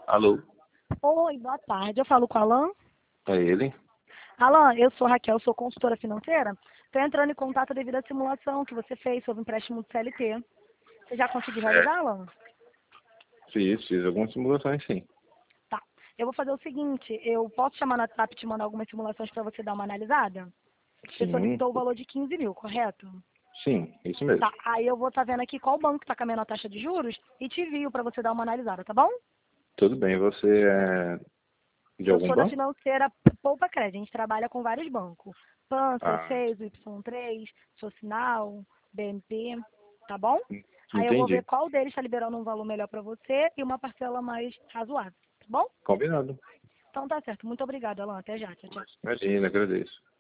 Alô? Oi, boa tarde. Eu falo com o Alan. É ele? Alan, eu sou Raquel, sou consultora financeira. Estou entrando em contato devido à simulação que você fez sobre o empréstimo do CLT. Você já conseguiu realizar, Certo. Alan? Fiz algumas simulações, sim. Tá. Eu vou fazer o seguinte, eu posso chamar no WhatsApp e te mandar algumas simulações para você dar uma analisada? Você Sim, solicitou o valor de 15 mil, correto? sim, isso mesmo. Tá, aí eu vou estar vendo aqui qual banco está com a menor taxa de juros e te envio para você dar uma analisada, tá bom? Tudo bem, você é de Eu algum sou da banco? financeira Poupa Crédito, a gente trabalha com vários bancos. PAN, Ah, C6, Y3, Socinal, BNP, tá bom? Aí eu vou ver entendi. qual deles está liberando um valor melhor para você e uma parcela mais razoável, tá bom? Combinado. Então tá certo. Muito obrigada, Alan. Até já. Tchau, tchau. Imagina, agradeço.